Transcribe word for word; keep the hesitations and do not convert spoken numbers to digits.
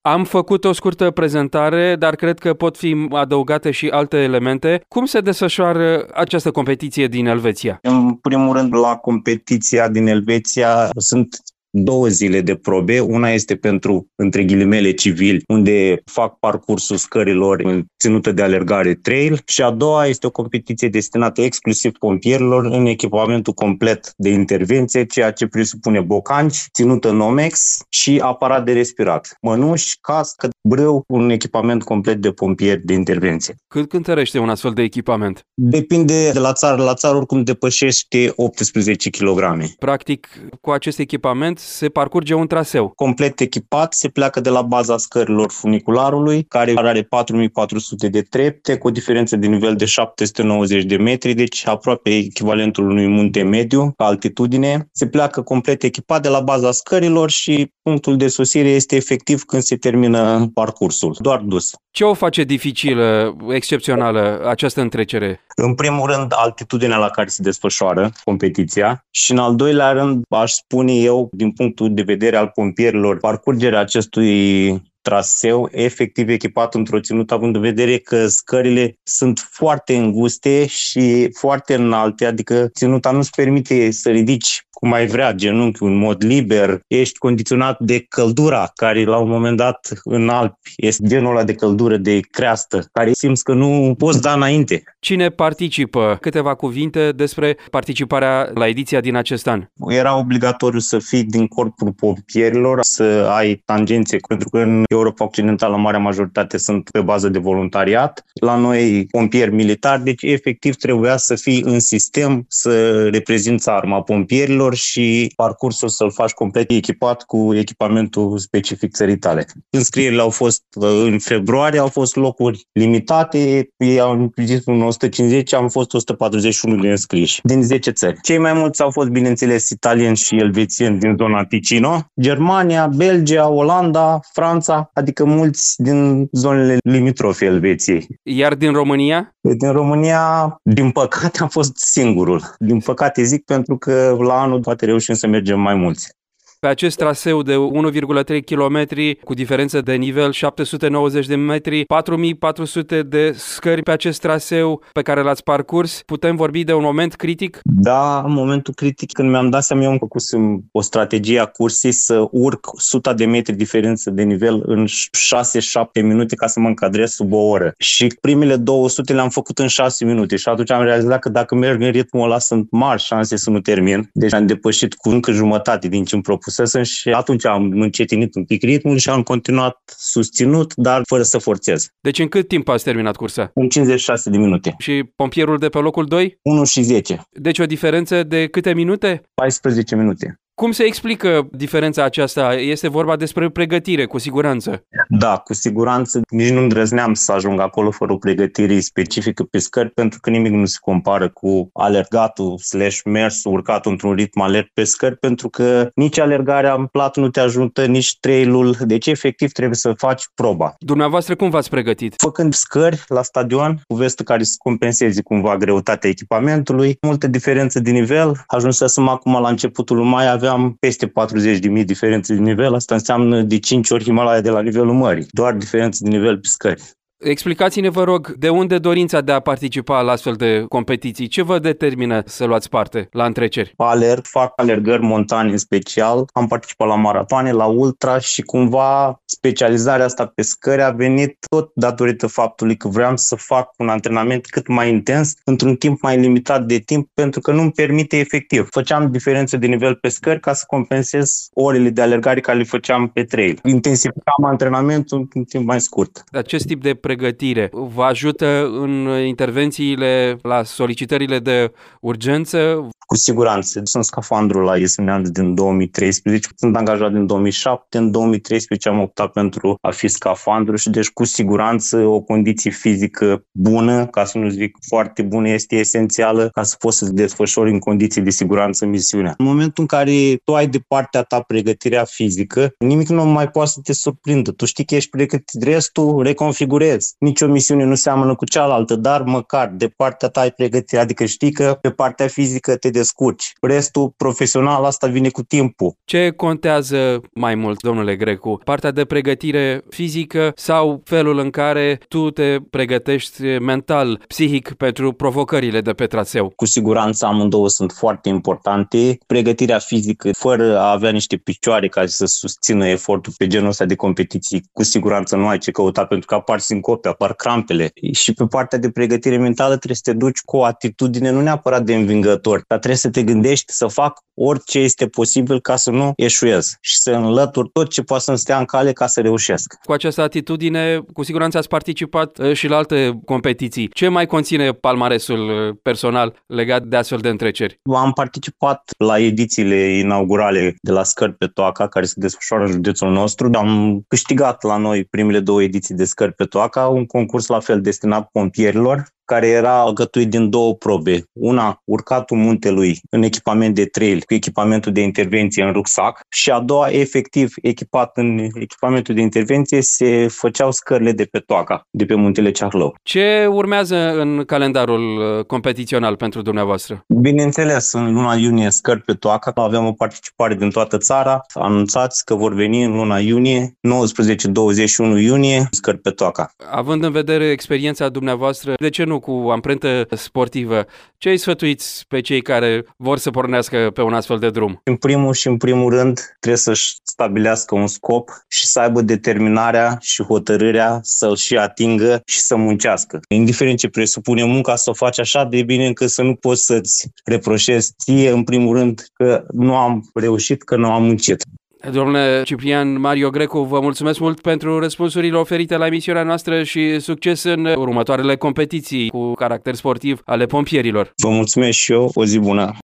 Am făcut o scurtă prezentare, dar cred că pot fi adăugate și alte elemente. Cum se desfășoară această competiție din Elveția? În primul rând, la competiția din Elveția sunt două zile de probe. Una este pentru, între ghilimele, civili, unde fac parcursul scărilor în ținută de alergare trail, și a doua este o competiție destinată exclusiv pompierilor în echipamentul complet de intervenție, ceea ce presupune bocanci, ținută Nomex și aparat de respirat, mănuși, cască, brâu, un echipament complet de pompieri de intervenție. Cât cântărește un astfel de echipament? Depinde de la țară la țară, oricum depășește optsprezece kilograme. Practic, cu acest echipament se parcurge un traseu. Complet echipat, se pleacă de la baza scărilor funicularului, care are patru mii patru sute de trepte, cu o diferență de nivel de șapte sute nouăzeci de metri, deci aproape echivalentul unui munte mediu, ca altitudine. Se pleacă complet echipat de la baza scărilor și punctul de sosire este efectiv când se termină parcursul, doar dus. Ce o face dificilă, excepțională această întrecere? În primul rând, altitudinea la care se desfășoară competiția și, în al doilea rând, aș spune eu, din punctul de vedere al pompierilor, parcurgerea acestui traseu efectiv echipat într-o ținută, având în vedere că scările sunt foarte înguste și foarte înalte, adică ținuta nu-ți permite să ridici cum ai vrea genunchiul în mod liber, ești condiționat de căldura care la un moment dat în Alpi este genul ăla de căldură, de creastă, care simți că nu poți da înainte. Cine participă? Câteva cuvinte despre participarea la ediția din acest an. Era obligatoriu să fii din corpul pompierilor, să ai tangențe, pentru că în Europa Occidentală marea majoritate sunt pe bază de voluntariat. La noi pompieri militari, deci efectiv trebuia să fii în sistem, să reprezinți arma pompierilor și parcursul să-l faci complet echipat cu echipamentul specific țării tale. Înscrierile au fost în februarie, au fost locuri limitate, ei au împlinit o sută cincizeci, am fost o sută patruzeci și unu de înscriși din zece țări. Cei mai mulți au fost, bineînțeles, italieni și elvețieni din zona Ticino, Germania, Belgia, Olanda, Franța, adică mulți din zonele limitrofe Elveției. Iar din România? Din România, din păcate, am fost singurul. Din păcate zic, pentru că la anul poate reușim să mergem mai mulți. Pe acest traseu de unu virgulă trei kilometri, cu diferență de nivel șapte sute nouăzeci de metri, patru mii patru sute de scări pe acest traseu pe care l-ați parcurs, putem vorbi de un moment critic? Da, în momentul critic, când mi-am dat seama, eu am făcut o strategie a cursii să urc o sută de metri diferență de nivel în șase șapte minute ca să mă încadrez sub o oră. Și primele două sute le-am făcut în șase minute și atunci am realizat că dacă merg în ritmul ăla sunt mari șanse să nu termin. Deci am depășit cu încă jumătate din ce îmi propusesem și atunci am încetinit un pic ritmul și am continuat susținut, dar fără să forțez. Deci în cât timp ați terminat cursa? În cincizeci și șase de minute. Și pompierul de pe locul doi? unu și zece. Deci o diferență de câte minute? paisprezece minute. Cum se explică diferența aceasta? Este vorba despre pregătire, cu siguranță. Da, cu siguranță. Nici nu îndrăzneam să ajung acolo fără o pregătire specifică pe scări, pentru că nimic nu se compară cu alergatul slash mersul, urcatul într-un ritm alert pe scări, pentru că nici alergarea în plat nu te ajută, nici trail-ul. Deci, efectiv, trebuie să faci proba. Dumneavoastră cum v-ați pregătit? Făcând scări la stadion, cu vestă care să compenseze cumva greutatea echipamentului, multe diferențe de nivel. Ajunsesem acum la începutul mai, aveam peste patruzeci de mii diferențe de nivel, asta înseamnă de cinci ori Himalaya de la nivelul mării, doar diferențe de nivel pe scări. Explicați-ne, vă rog, de unde dorința de a participa la astfel de competiții? Ce vă determină să luați parte la întreceri? Alerg, fac alergări montane în special, am participat la maratoane, la ultra și cumva specializarea asta pe scări a venit tot datorită faptului că vreau să fac un antrenament cât mai intens, într-un timp mai limitat de timp, pentru că nu-mi permite efectiv. Făceam diferențe de nivel pe scări ca să compensez orele de alergare care le făceam pe trail. Intensificam antrenamentul într-un timp mai scurt. Acest tip de pregătire vă ajută în intervențiile la solicitările de urgență? Cu siguranță. Sunt scafandru la I S N din două mii treisprezece, sunt angajat din două mii șapte, în două mii treisprezece am optat pentru a fi scafandru și deci cu siguranță o condiție fizică bună, ca să nu zic foarte bună, este esențială ca să poți să desfășori în condiții de siguranță misiunea. În momentul în care tu ai de partea ta pregătirea fizică, nimic nu mai poate să te surprindă. Tu știi că ești pregătit, restul reconfigurezi. bineînțeles. Nici o misiune nu seamănă cu cealaltă, dar măcar de partea ta ai pregătire, adică știi că pe partea fizică te descurci. Restul profesional, asta vine cu timpul. Ce contează mai mult, domnule Grecu? Partea de pregătire fizică sau felul în care tu te pregătești mental, psihic pentru provocările de pe traseu? Cu siguranță amândouă sunt foarte importante. Pregătirea fizică, fără a avea niște picioare care să susțină efortul pe genul ăsta de competiții, cu siguranță nu ai ce căuta, pentru că apar sincope, apar crampele. Și pe partea de pregătire mentală trebuie să te duci cu o atitudine nu neapărat de învingător, dar trebuie să te gândești să fac orice este posibil ca să nu eșuez și să înlătur tot ce poate să-mi stea în cale ca să reușesc. Cu această atitudine, cu siguranță ați participat și la alte competiții. Ce mai conține palmaresul personal legat de astfel de întreceri? Am participat la edițiile inaugurale de la Scări pe Toaca, care se desfășoară în județul nostru. Am câștigat la noi primele două ediții de Scări pe Toaca, un concurs la fel destinat pompierilor, care era alcătuit din două probe. Una, urcatul muntelui în echipament de trail, cu echipamentul de intervenție în rucsac, și a doua, efectiv, echipat în echipamentul de intervenție, se făceau scările de pe Toaca, de pe muntele Ceahlău. Ce urmează în calendarul competițional pentru dumneavoastră? Bineînțeles, în luna iunie Scări pe Toaca, avem o participare din toată țara. Anunțați că vor veni în luna iunie, nouăsprezece douăzeci și unu iunie, Scări pe Toaca. Având în vedere experiența dumneavoastră, de ce nu cu amprentă sportivă, ce îi sfătuiți pe cei care vor să pornească pe un astfel de drum? În primul și în primul rând trebuie să-și stabilească un scop și să aibă determinarea și hotărârea să-l și atingă și să muncească. Indiferent ce presupune munca, să o faci așa de bine încât să nu poți să-ți reproșezi ție, în primul rând, că nu am reușit, că nu am muncit. Domnule Ciprian Mario Grecu, vă mulțumesc mult pentru răspunsurile oferite la emisiunea noastră și succes în următoarele competiții cu caracter sportiv ale pompierilor. Vă mulțumesc și eu, o zi bună!